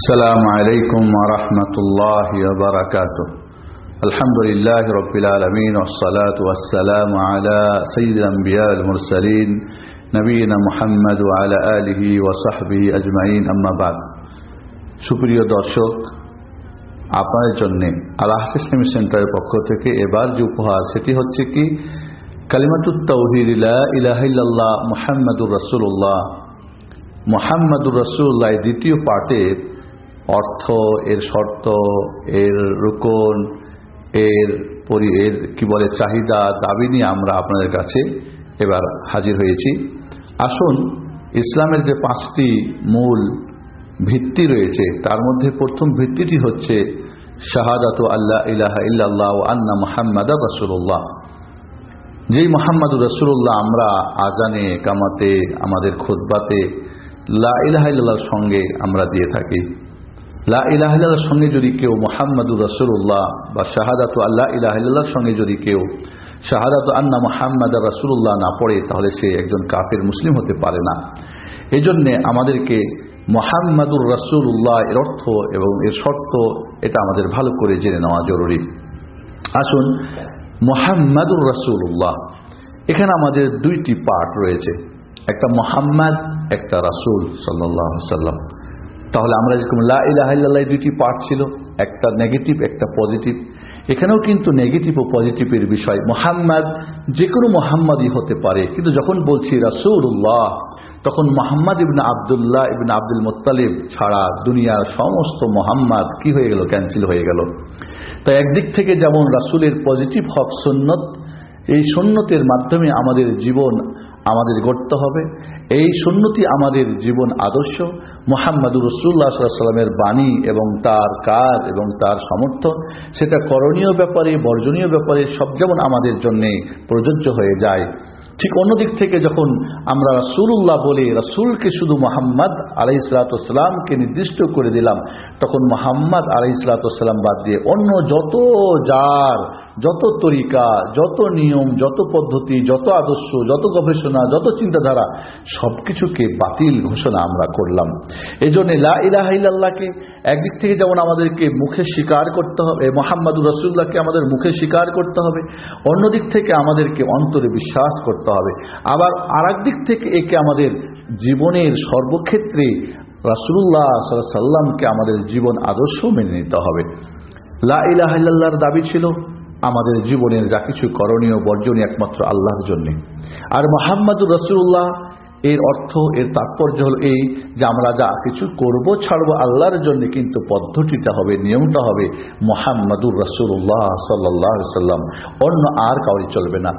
السلام عليكم ورحمة الله وبركاته. الحمد لله رب العالمين والصلاة والسلام على سيد الأنبياء المرسلين نبينا محمد وعلى آله وصحبه أجمعين أما بعد. সুপ্রিয় দর্শক, আপনাদের জন্য আল আহসাস ইসলামী সেন্টারের পক্ষ থেকে এবার যে উপহার সেটি হচ্ছে কি কালিমাতুত তাওহীদ লা ইলাহা ইল্লাল্লাহ মুহাম্মাদুর রাসূলুল্লাহ। মুহাম্মাদুর রাসূলুল্লাহ দ্বিতীয় পার্টের অর্থ, এর শর্ত, এর রুকন, এর কি বলে চাহিদা দাবি নিয়ে আমরা আপনাদের কাছে এবার হাজির হয়েছি। আসুন, ইসলামের যে 5টি মূল ভিত্তি রয়েছে তার মধ্যে প্রথম ভিত্তিটি হচ্ছে শাহাদাতু আল্লা ইলাহা ইল্লাল্লাহ ওয়া আন্না মুহাম্মাদার রাসূলুল্লাহ। যেই মুহাম্মাদুর রাসূলুল্লাহ আমরা আজানে, কামাতে, আমাদের খুতবাতে লা ইলাহা ইল্লাল্লাহর সঙ্গে আমরা দিয়ে থাকি। লা ইলাহা ইল্লাল্লাহর সঙ্গে যদি কেউ মুহাম্মাদুর রাসূলুল্লাহ বা শাহাদাতু আল্লা ইলাহা ইল্লাল্লাহর সঙ্গে যদি কেউ শাহাদাতু আন্না মুহাম্মাদার রাসূলুল্লাহ না পড়ে তাহলে সে একজন কাফের মুসলিম হতে পারে না। এজন্য আমাদেরকে মুহাম্মাদুর রাসূলুল্লাহ এর অর্থ এবং এর শর্ত এটা আমাদের ভালো করে জেনে নেওয়া জরুরি। আসুন, মুহাম্মাদুর রাসূলুল্লাহ, এখানে আমাদের 2টি পার্ট রয়েছে, একটা মুহাম্মদ, একটা রাসূল সাল্লাল্লাহু আলাইহি ওয়াসাল্লাম। তাহলে আমরা যেরকম লা ইলাহা ইল্লাল্লাহ 2টি পার্ট ছিল, একটা নেগেটিভ একটা পজিটিভ, এখানেও কিন্তু নেগেটিভ ও পজিটিভের বিষয়। মুহাম্মদ যে কোনো মুহাম্মাদই হতে পারে, কিন্তু যখন বলছি রাসূলুল্লাহ তখন মুহাম্মদ ইবনে আব্দুল্লাহ ইবনে আব্দুল মুত্তালিব ছাড়া দুনিয়ার সমস্ত মুহাম্মদ কি হয়ে গেল, ক্যান্সেল হয়ে গেল। তাই একদিক থেকে যেমন রাসূলের পজিটিভ হক সুন্নত, এই সুন্নতের মাধ্যমে আমাদের জীবন আমাদের গড়তে হবে, এই সুন্নতি আমাদের জীবন আদর্শ। মুহাম্মাদুর রাসূলুল্লাহ সাল্লাল্লাহু আলাইহি ওয়াসাল্লামের বাণী এবং তার কাজ এবং তার সমর্থন, সেটা করণীয় ব্যাপারে বর্জনীয় ব্যাপারে সব যেমন আমাদের জন্য প্রযোজ্য হয়ে যায়, ঠিক অন্যদিক থেকে যখন আমরা রাসূলুল্লাহ বলে রাসূলকে শুধু মুহাম্মদ আলাইহিস সালাতু ওয়াসসালামকে নির্দিষ্ট করে দিলাম, তখন মুহাম্মদ আলাইহিস সালাতু ওয়াসসালাম বাদ দিয়ে অন্য যত তরিকা, যত নিয়ম, যত পদ্ধতি, যত আদর্শ, যত গবেষণা, যত চিন্তাধারা সবকিছুকে বাতিল ঘোষণা আমরা করলাম। এই জন্য লা ইলাহা ইল্লাল্লাহকে একদিক থেকে যেমন আমাদেরকে মুখে স্বীকার করতে হবে, মুহাম্মাদুর রাসূলুল্লাহকে আমাদের মুখে স্বীকার করতে হবে, অন্যদিক থেকে আমাদেরকে অন্তরে বিশ্বাস করতে হবে। আবার আরেক দিক থেকে একে আমাদের জীবনের সর্বক্ষেত্রে রাসূলুল্লাহ সাল্লাল্লাহু আলাইহি ওয়াসাল্লামকে আমাদের জীবন আদর্শ মেনে নিতে হবে। লা ইলাহা ইল্লাল্লাহর দাবি ছিল আমাদের জীবনের যা কিছু করণীয় বর্জনীয় একমাত্র আল্লাহর জন্য। আর মুহাম্মাদুর রাসূলুল্লাহ এর অর্থ, এর তাৎপর্য হল এই যে আমরা যা কিছু করব ছাড়বো আল্লাহর জন্য, কিন্তু পদ্ধতিটা হবে, নিয়মটা হবে মুহাম্মাদুর রাসূলুল্লাহ সাল্লাল্লাহু আলাইহি ওয়াসাল্লাম, অন্য আর কাউরি চলবে না।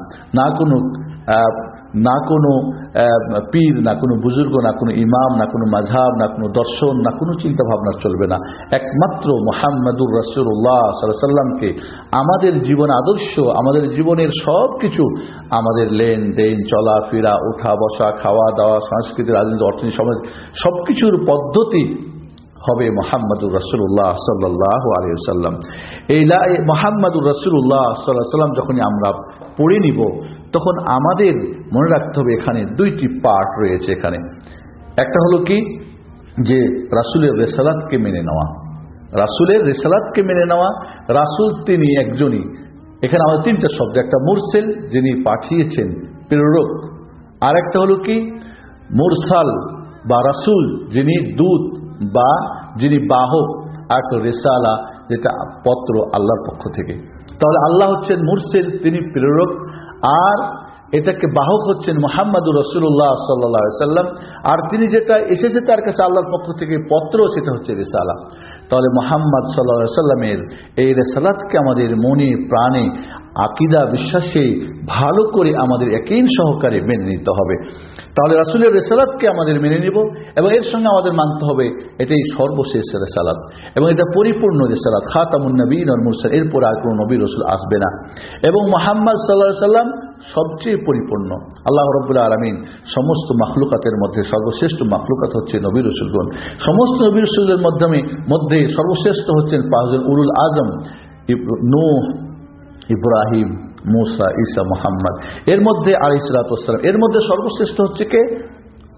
না কোনো পীর, না কোনো বুজুর্গ, না কোনো ইমাম, না কোনো মাযহাব, না কোনো দর্শন, না কোনো চিন্তা ভাবনা চলবে না। একমাত্র মুহাম্মাদুর রাসূলুল্লাহ সাল্লাল্লাহু আলাইহি ওয়াসাল্লামকে আমাদের জীবন আদর্শ, আমাদের জীবনের সব কিছু, আমাদের লেনদেন, চলাফেরা, ওঠা বসা, খাওয়া দাওয়া, সংস্কৃতি, রাজনীতি, অর্থনীতি, সমাজ সবকিছুর পদ্ধতি হবে মুহাম্মাদুর রাসূলুল্লাহ সাল্লাল্লাহু আলাইহি ওয়াসাল্লাম। এই মুহাম্মাদুর রাসূলুল্লাহ সাল্লাল্লাহু আলাইহি ওয়াসাল্লাম যখনই আমরা পড়ে নিব, তখন আমাদের মনে রাখতে হবে এখানে 2টি পার্ট রয়েছে। এখানে একটা হলো কি যে রাসূলের রিসালাতকে মেনে নেওয়া, রাসূলের রিসালাতকে মেনে নেওয়া। রাসূল তিনি একজনই। এখানে আমাদের 3টা শব্দ, একটা মুরসেল যিনি পাঠিয়েছেন, প্রেরক, আর একটা হলো কি মুরসাল বা রাসূল যিনি দূত বা যিনি বাহক, আর একটা রিসালা যেটা পত্র আল্লাহর পক্ষ থেকে। তাহলে আল্লাহ হচ্ছেন মুরসিল, তিনি প্রেরক, আর এটাকে বাহক হচ্ছেন মুহাম্মাদুর রাসূলুল্লাহ সাল্লাল্লাহু আলাইহি ওয়াসাল্লাম, আর তিনি যেটা এসেছে তার কাছে আল্লাহর পক্ষ থেকে পত্র, সেটা হচ্ছে রিসালা। তাহলে মুহাম্মদ সাল্লাল্লাহু আলাইহি ওয়াসাল্লামের এই রিসালাতকে আমাদের মনে প্রাণে আকীদা বিশ্বাসে ভালো করে আমাদের ইয়াকিন সহকারে মেনে নিতে হবে। তাহলে রাসূলের রিসালাতকে আমাদের মেনে নিব এবং এর সঙ্গে আমাদের মানতে হবে এটাই সর্বশেষ রিসালাত এবং এটা পরিপূর্ণ রিসালাত, খাতামুন নবিয়্যিন ওয়াল মুরসালিন, এরপর আর কোনো নবী রাসূল আসবে না। এবং মুহাম্মদ সাল্লাল্লাহু আলাইহি ওয়াসাল্লাম সবচেয়ে পরিপূর্ণ। আল্লাহ রাব্বুল আলামিন সমস্ত মাখলুকাতের মধ্যে সর্বশ্রেষ্ঠ মাখলুকাত হচ্ছে নবী রাসূলগণ। সমস্ত নবী রাসূলের মধ্যে সর্বশ্রেষ্ঠ হচ্ছেন 5 জন উলুল আজম, নূহ, ইব্রাহিম, मूसा, ईसा, मोहम्मद, एर मध्य आलैहिस्सलातु वस्सलाम, एर मध्य सर्वश्रेष्ठ हच्छे के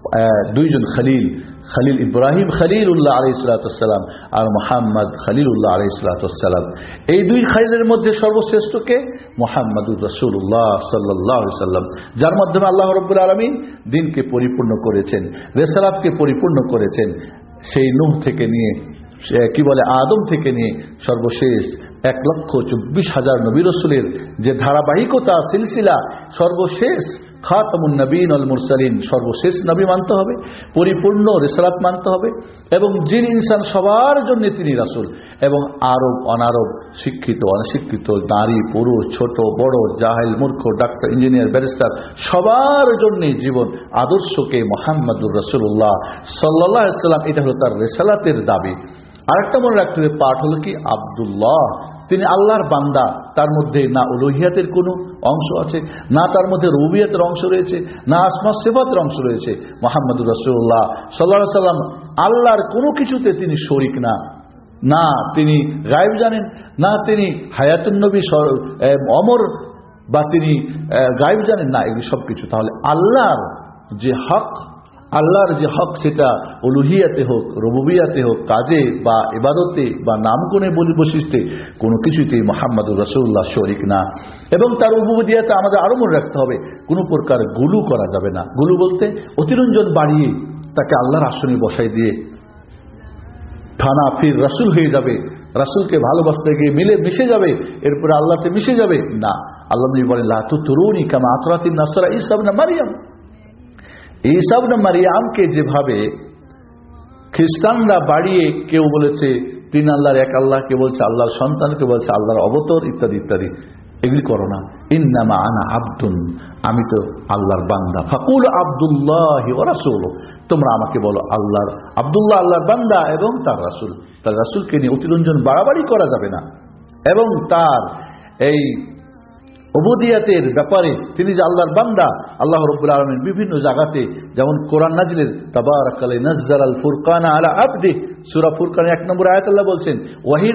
দুইজন খলিল, খলিল ইব্রাহিম খলিলুল্লাহ আলাইহিস সালাম আর মুহাম্মদ খলিলুল্লাহ আলাইহিস সালাম। এই দুই খলিলের মধ্যে সর্বশ্রেষ্ঠকে মুহাম্মাদুর রাসূলুল্লাহ সাল্লাল্লাহু আলাইহি সাল্লাম, যার মাধ্যমে আল্লাহ রাব্বুল আলামিন দ্বীনকে পরিপূর্ণ করেছেন, রিসালাতকে পরিপূর্ণ করেছেন। সেই নূহ থেকে নিয়ে আদম থেকে নিয়ে সর্বশেষ 1,24,000 নবী রাসূলের যে ধারাবাহিকতা সিলসিলা, সর্বশেষ খাতামুন নবীন ওয়াল মুরসালিন, সর্বশেষ নবী মানতে হবে, পরিপূর্ণ রিসালাত মানতে হবে, এবং জিন ইনসান সবার জন্য তিনি রাসূল। এবং আরব অনারব, শিক্ষিত অনশিক্ষিত, নারী পুরুষ, ছোট বড়, জাহেল মূর্খ, ডাক্তার ইঞ্জিনিয়ার ব্যারিস্টার, সবার জন্য জীবন আদর্শকে মুহাম্মাদুর রাসূলুল্লাহ সাল্লাল্লাহু আলাইহি সাল্লাম, এটা হলো তার রিসালাতের দাবি। আরেকটা মনে রাখতে হবে, পাঠ হলো কি আব্দুল্লাহ, তিনি আল্লাহর বান্দা। তার মধ্যে না উলুহিয়াতের কোনো অংশ আছে, না তার মধ্যে রুবিয়াতের অংশ রয়েছে, না আসমা সিফাতের অংশ রয়েছে। মুহাম্মাদুর রাসূলুল্লাহ সাল্লাল্লাহু আলাইহি সাল্লাম আল্লাহর কোনো কিছুতে তিনি শরীক না, না তিনি গায়েব জানেন, না তিনি হায়াতুন নবী অমর, বা তিনি গায়েব জানেন, না এগুলি সব কিছু। তাহলে আল্লাহর যে হক সেটা উলুহিয়াতে হোক, রুবুবিয়াতে হোক, কাজে বা ইবাদতে বা নামগুণে বৈশিষ্ট্যে কোনো কিছুতেই মুহাম্মাদুর রাসূলুল্লাহ শরীক না। এবং তার উবুদিয়াতে আমাদের আরো মনে রাখতে হবে, কোনো প্রকার গুলু করা যাবে না। গুলু বলতে অতিরঞ্জন বাড়িয়ে তাকে আল্লাহর আসনে বসাই দিয়ে থানা ফির রাসূল হয়ে যাবে, রাসূলকে ভালোবাসতে গিয়ে মিশে যাবে, এরপরে আল্লাহতে মিশে যাবে না। আল্লাহ নবী বলেন, লা তুতরুনি কামা আতরাতিন নাসরা ঈসা ইবনে মারইয়াম। ঈসা ইবনে মারইয়ামকে যেভাবে খ্রিস্টানরা বাড়িয়ে, কেউ বলেছে তিন আল্লাহর এক আল্লাহ, কেউ বলছে আল্লাহর সন্তান, কেউ বলছে আল্লাহর অবতর, ইত্যাদি ইত্যাদি, এগুলি করো না। ইন্নামা আনা আবদুন, আমি তো আল্লাহর বান্দা। ফাকুল আব্দুল্লাহি ওয়া রাসূলুহু, তোমরা আমাকে বলো আল্লাহর আব্দুল্লাহ, আল্লাহর বান্দা এবং তার রাসূল। তার রাসূলকে নিয়ে অতিরঞ্জন বাড়াবাড়ি করা যাবে না। এবং তার এই উবুদিয়াতের ব্যাপারে তিনি যে আল্লাহর বান্দা, আল্লাহ রাব্বুল আলামিন বিভিন্ন জায়গাতে, যেমন কোরআন নাজিলের তাবারাকাল্লাযী নাযালাল ফুরকানা আলা আবদি, সূরা ফুরকানের 1 নম্বর আয়াত আল্লাহ বলছেন ওয়াহির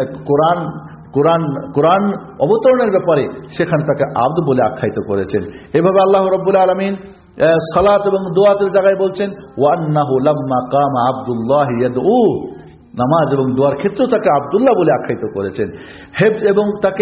কোরআন অবতরণের ব্যাপারে সেখানে তাকে আব্দ বলে আখ্যায়িত করেছেন। এভাবে আল্লাহ রাব্বুল আলামিন সালাত এবং দোয়াতের জায়গায় বলছেন ওয়া আন্নাহু লাম্মা কামা আব্দুল্লাহ ইয়াদউ, নামাজ এবং দোয়ার ক্ষেত্রেও তাকে আব্দুল্লাহ বলে আখ্যায়িত করেছেন। হেফজ এবং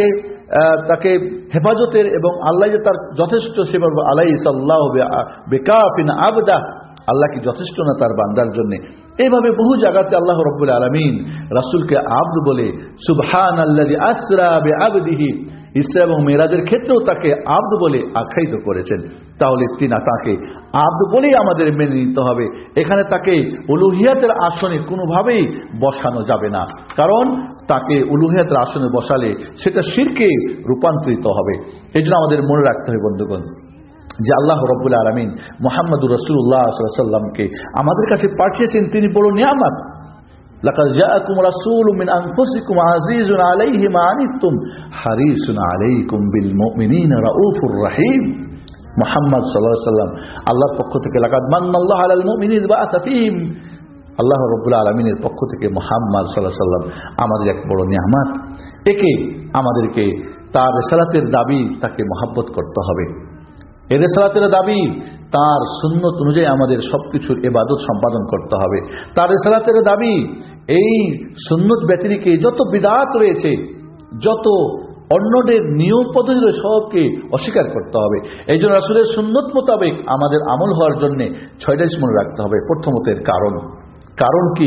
তাকে হেফাজতের, এবং আল্লাহ যে তার যথেষ্ট, সেবা আলাইসাল্লাহু বিকাফিন আবদা, আল্লাহ কি যথেষ্ট না তার বান্দার জন্য। এইভাবে বহু জায়গাতে আল্লাহ রাব্বুল আলামিন রাসূলকে আব্দ বলে, সুবহানাল্লাযী আসরা বিআবদিহি, ইসরা এবং মেরাজের ক্ষেত্রেও তাকে আব্দ বলে আখ্যায়িত করেছেন। তাহলে তাকে আব্দ বলেই আমাদের মেনে নিতে হবে। এখানে তাকে উলুহিয়াতের আসনে কোনোভাবেই বসানো যাবে না, কারণ তাকে উলুহিয়াতের আসনে বসালে সেটা শিরকে রূপান্তরিত হবে। এই জন্য আমাদের মনে রাখতে হবে বন্ধুগণ, যে আল্লাহ রাব্বুল আলামিন মুহাম্মাদুর রাসূলুল্লাহ সাল্লাল্লাহু আলাইহি ওয়াসাল্লামকে আমাদের কাছে পাঠিয়েছেন, তিনি বড় নিয়ামত। লাকাদ জাআকুম রাসূলুম মিন আনফুসিকুম আজিজুন আলাইহি মা আনিতুম হারিসুন আলাইকুম বিল মুমিনিনা রাউফুর রহিম। মুহাম্মদ সাল্লাল্লাহু আলাইহি ওয়াসাল্লাম আল্লাহর পক্ষ থেকে, লাকাদ মান্নাল্লাহু আলাল মুমিনিনা বা'আসা ফীহিম, আল্লাহ রাব্বুল আলামিনের পক্ষ থেকে মুহাম্মদ সাল্লাল্লাহু আলাইহি ওয়াসাল্লাম আমাদের এক বড় নিয়ামত। একে আমাদেরকে তার রিসালাতের দাবি, তাকে মহব্বত করতে হবে। এর রিসালাতের দাবি, তার সুন্নত অনুযায়ী আমাদের সবকিছুর ইবাদত সম্পাদন করতে হবে। তার রিসালাতের দাবি, এই সুন্নত ব্যতিরেকে যত বিদআত রয়েছে, যত অন্যদের নিয়ম পদ্ধতি সবকে অস্বীকার করতে হবে। এই জন্য রাসূলের সুন্নত মোতাবেক আমাদের আমল হওয়ার জন্য 6টা জিনিস মনে রাখতে হবে। প্রথমতের কারণ কি?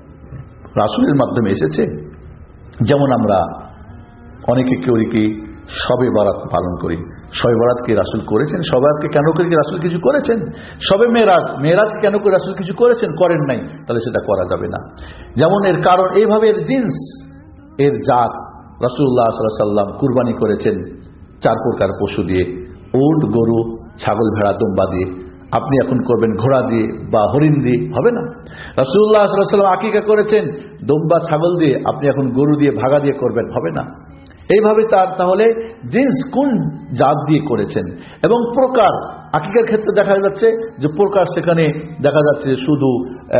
রাসূলের মাধ্যমে এসেছে। যেমন আমরা অনেকে কেউ কি শবে বরাত পালন করি। শবে বরাত কি রাসূল করেছেন? শবে বরাতকে কেন করে কি রাসূল কিছু করেছেন? শবে মেরাজ কেন করে রাসূল কিছু করেছেন? করেন নাই, তাহলে সেটা করা যাবে না। যেমন এর কারণ, এইভাবে এর জিন্স, এর জাত, রাসূলুল্লাহ সাল্লাল্লাহু আলাইহি ওয়াসাল্লাম কুরবানি করেছেন 4 প্রকার পশু দিয়ে, উট, গরু, ছাগল, ভেড়া, দুম্বা দিয়ে। আপনি এখন করবেন ঘোড়া দিয়ে বা হরিণ দিয়ে, হবে না। রাসূলুল্লাহ সাল্লাল্লাহু আলাইহি ওয়াসাল্লাম আকীকা করেছেন দুম্বা, ছাগল দিয়ে, আপনি এখন গরু দিয়ে, ভাগা দিয়ে করবেন, হবে না। এইভাবে তাহলে জিন্স কোন জাত দিয়ে করেছেন এবং প্রকার, আকীকার ক্ষেত্রে দেখা যাচ্ছে যে প্রকার, সেখানে দেখা যাচ্ছে শুধু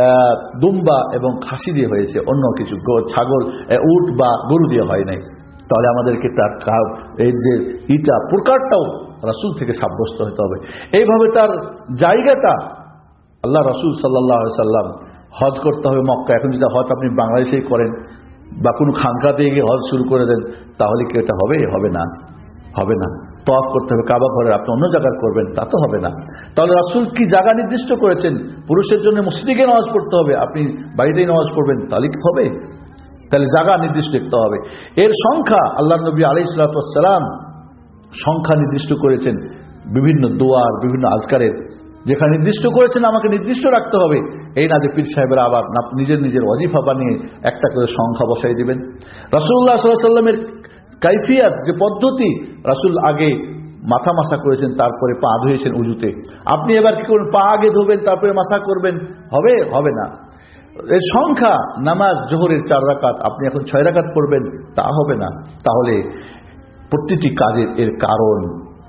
দুম্বা এবং খাসি দিয়ে হয়েছে, অন্য কিছু ছাগল, উট বা গরু দিয়ে হয় নাই। তাহলে আমাদেরকে তার এই যে প্রকারটাও রাসূল থেকে সাব্যস্ত হতে হবে। এইভাবে তার জায়গাটা আল্লাহ রাসূল সাল্লাল্লাহু আলাইহি সাল্লাম হজ করতে হবে মক্কা। এখন যদি হজ আপনি বাংলাদেশেই করেন বা কোনো খানকাতে গিয়ে হজ শুরু করে দেন, তাহলে কি এটা হবে? হবে না, হবে না। তওয়াফ করতে হবে কাবা ঘরে, আপনি অন্য জায়গায় করবেন, তা তো হবে না। তাহলে রাসূল কি জায়গা নির্দিষ্ট করেছেন? পুরুষের জন্য মসজিদে নামাজ পড়তে হবে, আপনি বাড়িতেই নামাজ পড়বেন, তাহলে কি হবে? তাহলে জায়গা নির্দিষ্ট করতে হবে। এর সংখ্যা আল্লাহর নবী আলাইহিস সালাতু ওয়াস সালাম সংখ্যা নির্দিষ্ট করেছেন বিভিন্ন দোয়ার, বিভিন্ন আজকারের, যেখানে নির্দিষ্ট করেছেন আমাকে নির্দিষ্ট রাখতে হবে। এই না যে পীর সাহেবরা আবার নিজের নিজের ওয়াজিফা বানিয়ে একটা করে সংখ্যা বসাই দিবেন। রাসূলুল্লাহ সাল্লাল্লাহু আলাইহি ওয়াসাল্লামের কাইফিয়াত, যে পদ্ধতি, রাসূল আগে মাথা মাসা করেছেন, তারপরে পা ধুয়েছেন উজুতে। আপনি এবার কি করবেন? পা আগে ধোবেন তারপরে মাসা করবেন, হবে? হবে না। এর সংখ্যা, নামাজ জোহরের 4 রাকাত, আপনি এখন 6 রাকাত পড়বেন, তা হবে না। তাহলে প্রতিটি কাজের এর কারণ,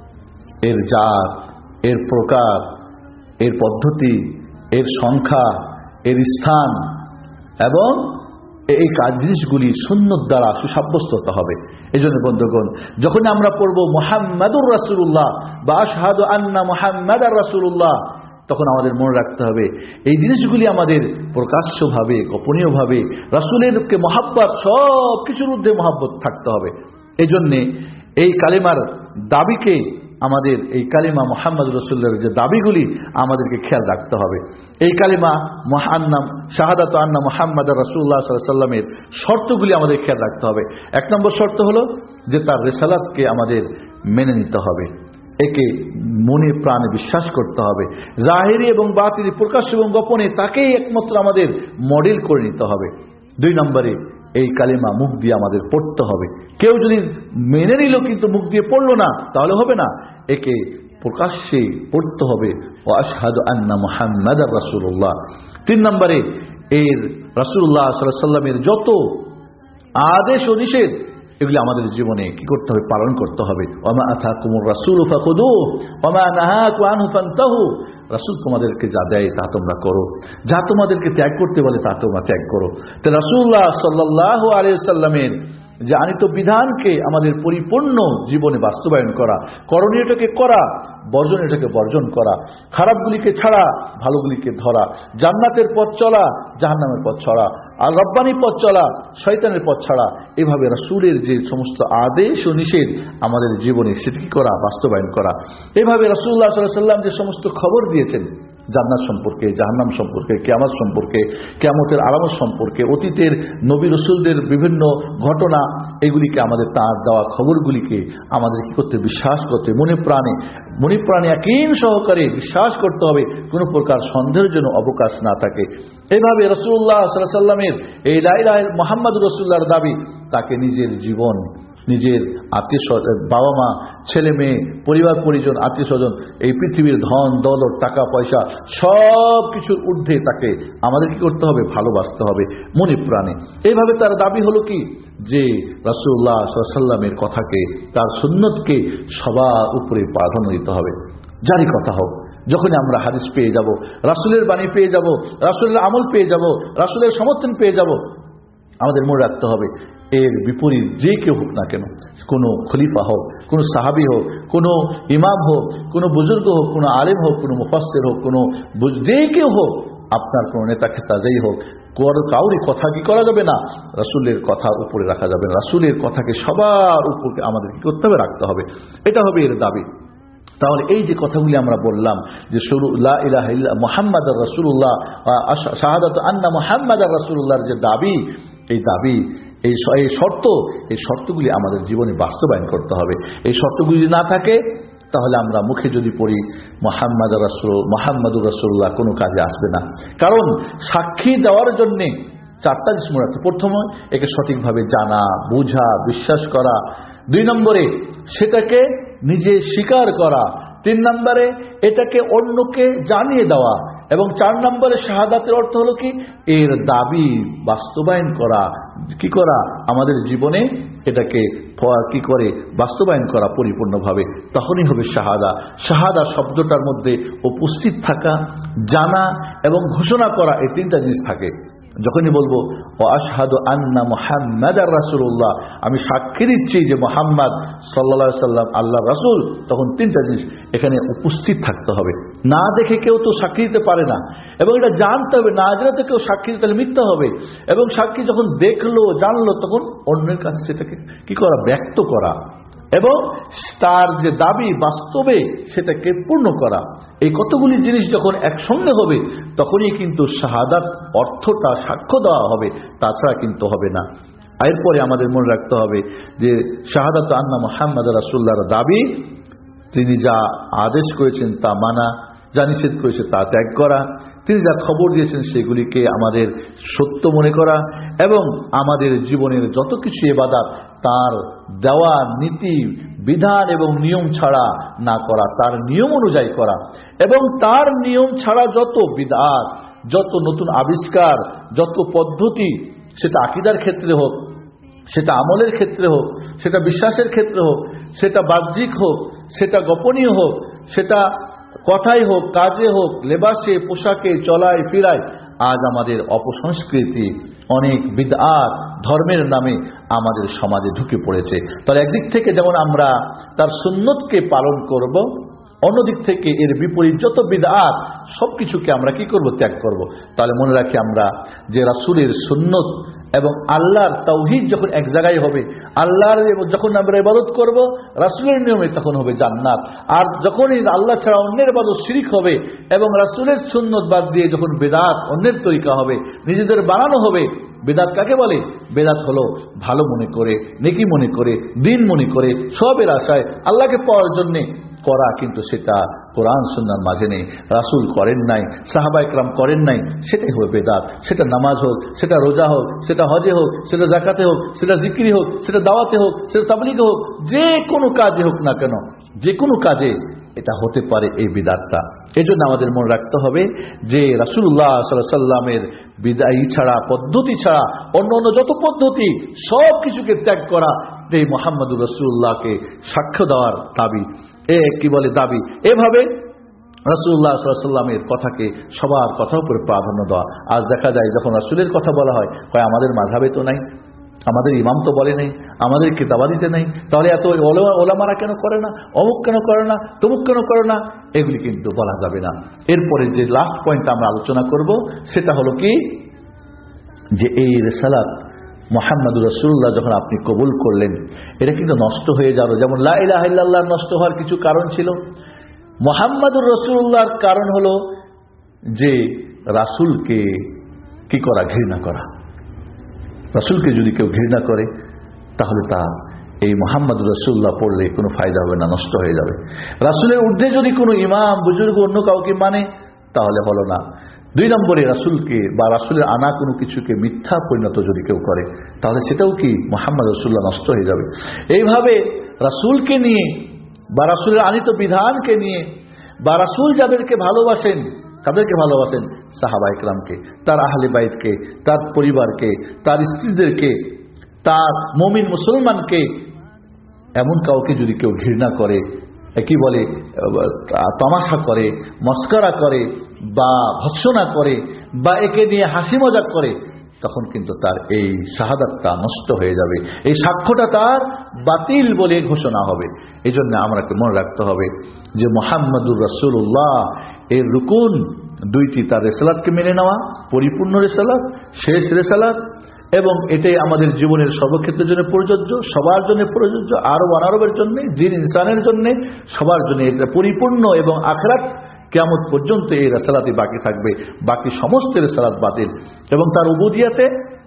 এর জাত, এর প্রকার, এর পদ্ধতি, এর সংখ্যা, এর স্থান এবং এই কাজ জিনিসগুলি সুন্নাত দ্বারা সুসাব্যস্ত হতে হবে। এই জন্য বন্ধুগণ, যখন আমরা পড়ব মুহাম্মাদুর রাসূলুল্লাহ বা আশহাদু আন্না মুহাম্মাদার রাসূলুল্লাহ, তখন আমাদের মনে রাখতে হবে এই জিনিসগুলি আমাদের প্রকাশ্যভাবে, গোপনীয়ভাবে রাসূলেরকে মহাব্বত, সব কিছুর ঊর্ধ্বে মহাব্বত থাকতে হবে। এই জন্যে এই কালিমার দাবিকে, আমাদের এই কালিমা মুহাম্মদ রাসূলুল্লাহর যে দাবিগুলি আমাদেরকে খেয়াল রাখতে হবে। এই কালিমা শাহাদাতু আন্না মুহাম্মাদার রাসূলুল্লাহ সাল্লাল্লাহু আলাইহি ওয়াসাল্লামের শর্তগুলি আমাদের খেয়াল রাখতে হবে। 1 নম্বর শর্ত হলো যে তার রিসালাতকে আমাদের মেনে নিতে হবে, একে মনে প্রাণে বিশ্বাস করতে হবে। জাহিরি এবং বাতিনি, প্রকাশ্য এবং গোপনে তাকেই একমাত্র আমাদের মডেল করে নিতে হবে। 2 নম্বরে এই কালিমা মুখ দিয়ে আমাদের পড়তে হবে। কেউ যদি মেনে নিল কিন্তু মুখ দিয়ে পড়লো না, তাহলে হবে না, একে প্রকাশ্যে পড়তে হবে। ওয়া আশহাদু আন্না মুহাম্মাদার রাসূলুল্লাহ। 3 নম্বরে এর রাসূলুল্লাহ সাল্লাল্লাহু আলাইহি ওয়াসাল্লামের যত আদেশ ও নিষেধ, এগুলি আমাদের জীবনে কি করতে হবে? পালন করতে হবে। ওয়ামা আতাকুমুর রাসূলু ফাখুযুহু ওয়ামা নাহাকুম আনহু ফান্তাহু। রাসূল তোমাদেরকে যা দেয় তা তোমরা করো, যা তোমাদেরকে ত্যাগ করতে বলে তা তোমরা ত্যাগ করো। তো রাসূলুল্লাহ সাল্লাল্লাহু আলাইহি ওয়াসাল্লামের যে আনিত বিধানকে আমাদের পরিপূর্ণ জীবনে বাস্তবায়ন করা, করণীয়টাকে করা, বর্জনীয়টাকে বর্জন করা, খারাপগুলিকে ছাড়া, ভালোগুলিকে ধরা, জান্নাতের পথ চলা, জাহান্নামের পথ ছাড়া, আর রব্বানি পথ চলা, শয়তানের পথ ছাড়া, এভাবে রাসূলের যে সমস্ত আদেশ ও নিষেধ আমাদের জীবনে, সেটা কি করা? বাস্তবায়ন করা। এভাবে রাসূলুল্লাহ সাল্লাল্লাহু আলাইহি ওয়াসাল্লাম যে সমস্ত খবর দিয়েছেন জান্নাত সম্পর্কে, জাহান্নাম সম্পর্কে, কিয়ামত সম্পর্কে, কিয়ামতের আলামত সম্পর্কে, অতীতের নবী রাসূলদের বিভিন্ন ঘটনা, এগুলিকে আমাদের তার দেওয়া খবরগুলিকে আমাদের কি করতে? বিশ্বাস করতে, মনে প্রাণে ইয়াকিন সহকারে বিশ্বাস করতে হবে, কোনো প্রকার সন্দেহের জন্য অবকাশ না থাকে। এইভাবে রাসূলুল্লাহ সাল্লাল্লাহু আলাইহি ওয়াসাল্লামের এই লা ইলাহা মুহাম্মাদুর রাসূলুল্লাহর দাবি, তাকে নিজের জীবন, নিজের আত্মীয় স্বজন, বাবা মা, ছেলে মেয়ে, পরিবার পরিজন, আত্মীয় স্বজন, এই পৃথিবীর ধন দৌলত, টাকা পয়সা, সব কিছুর ঊর্ধ্বে তাকে আমাদের কি করতে হবে? ভালোবাসতে হবে মনে প্রাণে। এইভাবে তার দাবি হলো কি? যে রাসূলুল্লাহ সাল্লাল্লাহু আলাইহি ওয়াসাল্লামের কথাকে, তার সুন্নতকে সবার উপরে প্রাধান্য দিতে হবে। যারই কথা হোক, যখন আমরা হাদিস পেয়ে যাব, রাসূলের বাণী পেয়ে যাব, রাসূলের আমল পেয়ে যাব, রাসূলের সমর্থন পেয়ে যাব, আমাদের মনে রাখতে হবে এর বিপরীত যে কেউ হোক না কেন, কোনো খলিফা হোক, কোনো সাহাবী হোক, কোনো ইমাম হোক, কোনো বুজুর্গ হোক, কোনো আলেম হোক, কোনো মুফাসসির হোক, কোনো যে কেউ হোক, আপনার কোনো নেতা খেতা যেই হোক, কাউরি কথা কি করা যাবে না? রাসূলের কথা উপরে রাখা যাবে না। রাসূলের কথাকে সবার উপরে আমাদের কি করতে হবে? রাখতে হবে। এটা হবে এর দাবি। তাহলে এই যে কথাগুলি আমরা বললাম, যে লা ইলাহা ইল্লা মুহাম্মাদুর রাসূলুল্লাহ, শাহাদাতু আন্না মুহাম্মাদার রাসূলুল্লাহর যে দাবি, এই দাবি, এই শর্তগুলি আমাদের জীবনে বাস্তবায়ন করতে হবে। এই শর্তগুলি যদি না থাকে, তাহলে আমরা মুখে যদি পড়ি মুহাম্মাদুর রাসূলুল্লাহ, কোনো কাজে আসবে না। কারণ সাক্ষী দেওয়ার জন্যে 4টা জিনিস মনে রাখতে। প্রথমে একে সঠিকভাবে জানা, বোঝা, বিশ্বাস করা। 2 নম্বরে সেটাকে নিজে স্বীকার করা। 3 নম্বরে এটাকে অন্যকে জানিয়ে দেওয়া। এবং 4 নম্বরে শাহাদাতের অর্থ হলো কি? এর দাবি বাস্তবায়ন করা। কি করা? আমাদের জীবনে এটাকে কি করে বাস্তবায়ন করা পরিপূর্ণভাবে, তখনই হবে শাহাদা। শাহাদা শব্দটার মধ্যে উপস্থিত থাকা, জানা এবং ঘোষণা করা, এই 3টা জিনিস থাকে। যখনই বলবো ও আশহাদু আন্না মুহাম্মাদার রাসূলুল্লাহ, আমি সাক্ষী দিচ্ছি যে মুহাম্মদ সাল্লাল্লাহু আলাইহি সাল্লাম আল্লাহর রাসূল, তখন তিনটা জিনিস এখানে উপস্থিত থাকতে হবে। না দেখে কেউ তো সাক্ষী দিতে পারে না, এবং এটা জানতে হবে। না জেনে তো কেউ সাক্ষী দিতে মিথ্যা হবে। এবং সাক্ষী যখন দেখলো জানলো, তখন অন্যের কাছে সেটাকে কি করা, ব্যক্ত করা, এবং তার যে দাবি বাস্তবে সেটাকে পূর্ণ করা। এই কতগুলি জিনিস যখন একসঙ্গে হবে, তখনই কিন্তু শাহাদাত অর্থটা সাক্ষ্য দেওয়া হবে, তাছাড়া কিন্তু হবে না। এরপরে আমাদের মনে রাখতে হবে যে শাহাদাত আন্না মুহাম্মদ রাসূলুল্লাহর দাবি, তিনি যা আদেশ করেছেন তা মানা, যা নিষেধ করেছে তা ত্যাগ করা, তিনি যা খবর দিয়েছেন সেগুলিকে আমাদের সত্য মনে করা, এবং আমাদের জীবনের যত কিছু ইবাদত তার দেওয়া নীতি বিধান এবং নিয়ম ছাড়া না করা, তার নিয়ম অনুযায়ী করা, এবং তার নিয়ম ছাড়া যত বিদআত, যত নতুন আবিষ্কার, যত পদ্ধতি, সেটা আকীদার ক্ষেত্রে হোক, সেটা আমলের ক্ষেত্রে হোক, সেটা বিশ্বাসের ক্ষেত্রে হোক, সেটা বাহ্যিক হোক, সেটা গোপনীয় হোক, সেটা কথাই হোক, কাজে হোক, লেবাসে, পোশাকে, চলায় ফিরায়, আজ আমাদের অপসংস্কৃতি, অনেক বিদআত ধর্মের নামে আমাদের সমাজে ঢুকে পড়েছে। তাহলে একদিক থেকে যেমন আমরা তার সুন্নতকে পালন করব, অন্যদিক থেকে এর বিপরীত যত বিদআত সবকিছুকে আমরা কি করব, ত্যাগ করব। তাহলে মনে রাখি আমরা যে রাসূলের সুন্নত এবং আল্লাহর তাওহীদ যখন এক জায়গায় হবে, আল্লাহর যখন আমরা ইবাদত করব রাসূলের নিয়মে, তখন হবে জান্নাত। আর যখনই আল্লাহ ছাড়া অন্যের ইবাদত শিরক হবে, এবং রাসূলের সুন্নত বাদ দিয়ে যখন বিদআত, অন্যের তরিকা হবে, নিজেদের বানানো হবে। বেদাত কাকে বলে? বেদাত হলো ভালো মনে করে, নেকি মনে করে, দিন মনে করে, সবের আশায় আল্লাহকে পাওয়ার জন্য করা, কিন্তু সেটা কোরআন সুন্নাহর মাঝে নেই, রাসূল করেন নাই, সাহাবা ইকরাম করেন নাই, সেটাই হবে বেদাত। সেটা নামাজ হোক, সেটা রোজা হোক, সেটা হজে হোক, সেটা যাকাতে হোক, সেটা জিকিরি হোক, সেটা দাওয়াতে হোক, সেটা তাবলীগে হোক, যে কোনো কাজে হোক না কেন, যে কোনো কাজে এটা হতে পারে এই বিদআতটা। এই জন্য আমাদের মনে রাখতে হবে যে রাসূলুল্লাহ সাল্লাল্লাহু আলাইহি সাল্লামের বিদায়ী ছাড়া, পদ্ধতি ছাড়া অন্য অন্য যত পদ্ধতি সব কিছুকে ত্যাগ করা, এই মুহাম্মদুর রাসূলুল্লাহকে সাক্ষ্য দেওয়ার দাবি, কি বলে দাবি। এভাবে রাসূলুল্লাহ সাল্লাল্লাহু আলাইহি সাল্লামের কথাকে সবার কথার উপরে প্রাধান্য দেওয়া। আজ দেখা যায় যখন রাসূলের কথা বলা হয়, আমাদের মাযহাবে তো নাই, আমাদের ইমাম তো বলে নাই, আমাদের কিতাবাদিতে নাই, তাহলে এত ওলামারা কেন করে না, অমুক কেন করে না, তমুক কেন করে না, এগুলি কিন্তু বলা যাবে না। এরপরে যে লাস্ট পয়েন্ট আমরা আলোচনা করব সেটা হলো কি, যে এই রিসালাত মুহাম্মদুর রাসূলুল্লাহ যখন আপনি কবুল করলেন, এটা কিন্তু নষ্ট হয়ে যাবে। যেমন লা ইলাহা ইল্লাল্লাহ নষ্ট হওয়ার কিছু কারণ ছিল, মুহাম্মদুর রাসূলুল্লাহর কারণ হলো যে রাসূলকে কি করা, ঘৃণা করা। রাসূলকে যদি কেউ ঘৃণা করে, তাহলে তার এই মুহাম্মদুর রাসূলুল্লাহ পড়লে কোনো ফায়দা হবে না, নষ্ট হয়ে যাবে। রাসূলের ঊর্ধ্বে যদি কোনো ইমাম, বুজুর্গ অন্য কাউকে মানে, তাহলে হলো না। 2 নম্বরে রাসূলকে বা রাসূলের আনা কোনো কিছুকে মিথ্যা পরিণত যদি কেউ করে, তাহলে সেটাও কি মুহাম্মদ রাসূলুল্লাহ নষ্ট হয়ে যাবে। এইভাবে রাসূলকে নিয়ে বা রাসূলের আনিত বিধানকে নিয়ে, বা রাসূল যাদেরকে ভালোবাসেন, তাদেরকে ভালোবাসেন, সাহাবা ইকরামকে, তার আহলে বাইতকে, তার পরিবারকে, তার স্ত্রীদেরকে, তার মুমিন মুসলমানকে, এমন কাউকে যদি কেউ ঘৃণা করে, কি বলে, তামাশা করে, মস্করা করে, বা ভৎসনা করে, বা একে নিয়ে হাসি মজাক করে, তখন কিন্তু তার এই শাহাদাতটা নষ্ট হয়ে যাবে, এই সাক্ষ্যটা তার বাতিল বলে ঘোষণা হবে। এই জন্য আমাকে মনে রাখতে হবে যে মুহাম্মদুর রাসূলুল্লাহ এর রুকুন 2টি, তার রিসালাতকে মেনে নেওয়া, পরিপূর্ণ রিসালাত, শেষ রিসালাত, এবং এটাই আমাদের জীবনের সর্বক্ষেত্রের জন্য প্রযোজ্য, সবার জন্য প্রযোজ্য, আরব অনারবের জন্য, জিন ইনসানের জন্য, সবার জন্য এটা পরিপূর্ণ। এবং আখিরাত কিয়ামত পর্যন্ত এই রিসালাতই বাকি থাকবে, বাকি সমস্ত রিসালাত বাতিল। এবং তার উবুদিয়াতে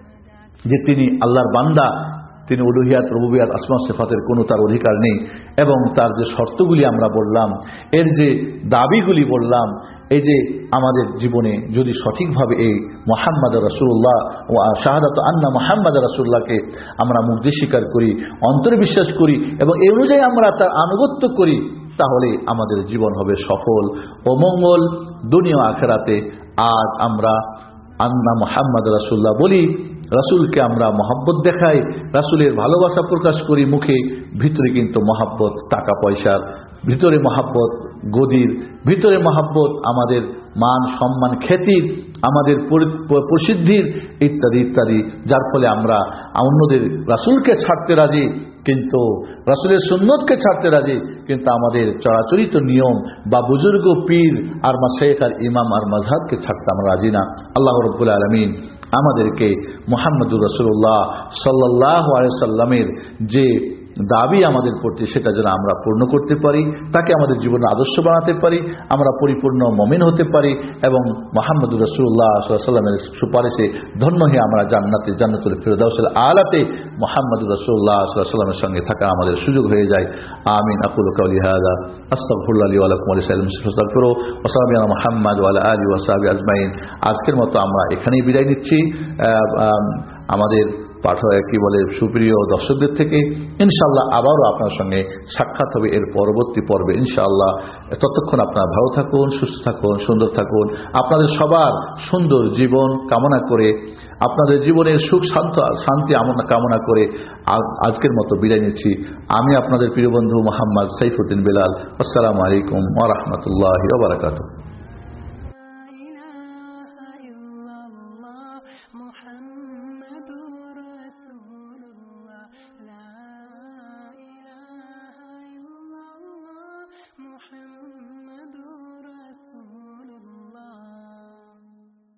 যে তিনি আল্লাহর বান্দা, তিনি উলুহিয়াত, রুবুবিয়াত, আসমা সিফাতের কোনো তার অধিকার নেই। এবং তার যে শর্তগুলি আমরা বললাম, এর যে দাবিগুলি বললাম, এই যে আমাদের জীবনে যদি সঠিকভাবে এই মুহাম্মদ রাসূলুল্লাহ ও শাহাদাত আন্না মুহাম্মদ রাসূলুল্লাহকে আমরা মুখ দিয়ে স্বীকার করি, অন্তরে বিশ্বাস করি, এবং এই অনুযায়ী আমরা তার আনুগত্য করি, তাহলে আমাদের জীবন হবে সফল ও মঙ্গল দুনিয়া আখিরাতে। আজ আমরা আন্না মুহাম্মদ রাসূলুল্লাহ বলি, রাসূলকে আমরা মহব্বত দেখাই, রাসূলের ভালোবাসা প্রকাশ করি মুখে, ভিতরে কিন্তু মহব্বত টাকা পয়সার ভিতরে মহাব্বত গদির, ভিতরে মহাব্বত আমাদের মান সম্মান খ্যাতির, আমাদের প্রসিদ্ধির ইত্যাদি ইত্যাদি, যার ফলে আমরা অন্যদের রাসূলকে ছাড়তে রাজি, কিন্তু রাসূলের সুন্নতকে ছাড়তে রাজি, কিন্তু আমাদের চরাচরিত নিয়ম বা বুজুর্গ পীর আর মাশায়েখ আর ইমাম আর মাযহাবকে ছাড়তে আমরা রাজি না। আল্লাহ রাব্বুল আলামিন আমাদেরকে মুহাম্মদুর রাসূলুল্লাহ সাল্লাল্লাহু আলাইহি সাল্লামের যে দাবি আমাদের প্রতি সেটা যেন আমরা পূর্ণ করতে পারি, তাকে আমাদের জীবনে আদর্শ বানাতে পারি, আমরা পরিপূর্ণ মুমিন হতে পারি এবং মুহাম্মদুর রাসূলুল্লাহ সাল্লাল্লাহু আলাইহি ওয়াসাল্লামের সুপারিশে ধন্য হয়ে আমরা জান্নাতুল ফিরদাউসিল আলাতে মুহাম্মদুর রাসূলুল্লাহ সাল্লাল্লাহু আলাইহি ওয়াসাল্লামের সঙ্গে থাকা আমাদের সুযোগ হয়ে যায়। আমিন। আকুলু কাওলি হাযা আস্তাগফিরুল্লাহ লি ওয়া লাকুম ওয়া লিসাইরিল মুসলিমিন ফাস্তাগফিরু ওয়া সাল্লাল্লাহু আলা মুহাম্মাদ ওয়া আলা আলিহি ওয়া সাহবিহি আজমাইন। আজকের মতো আমরা এখানেই বিদায় নিচ্ছি আমাদের সুপ্রিয় দর্শকদের থেকে। ইনশাআল্লাহ আবারও আপনার সঙ্গে সাক্ষাৎ হবে এর পরবর্তী পর্বে ইনশাআল্লাহ। ততক্ষণ আপনারা ভালো থাকুন, সুস্থ থাকুন, সুন্দর থাকুন। আপনাদের সবার সুন্দর জীবন কামনা করে, আপনাদের জীবনের সুখ শান্তি কামনা করে আজকের মতো বিদায় নিচ্ছি। আমি আপনাদের প্রিয় বন্ধু মোহাম্মদ সাইফুদ্দিন বেলাল। আসসালামু আলাইকুম ওয়া রাহমাতুল্লাহি ওয়া বারাকাতুহু।